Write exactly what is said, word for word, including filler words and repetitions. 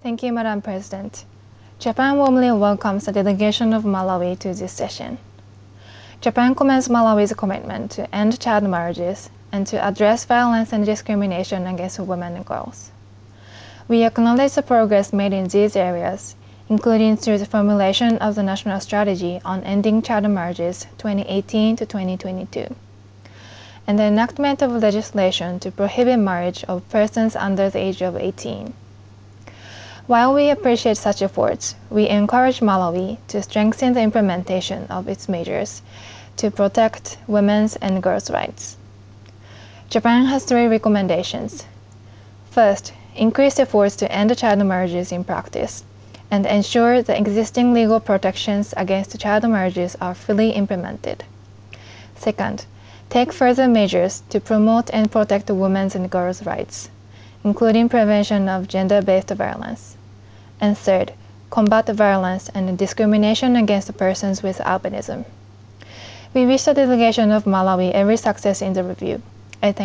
Thank you, Madam President. Japan warmly welcomes the delegation of Malawi to this session. Japan commends Malawi's commitment to end child marriages and to address violence and discrimination against women and girls. We acknowledge the progress made in these areas, including through the formulation of the National Strategy on Ending Child Marriages twenty eighteen to twenty twenty-two, and the enactment of legislation to prohibit marriage of persons under the age of eighteen. While we appreciate such efforts, we encourage Malawi to strengthen the implementation of its measures to protect women's and girls' rights. Japan has three recommendations. First, increase efforts to end child marriages in practice and ensure the existing legal protections against child marriages are fully implemented. Second, take further measures to promote and protect women's and girls' rights, including prevention of gender-based violence. And third, combat violence and discrimination against persons with albinism. We wish the delegation of Malawi every success in the review.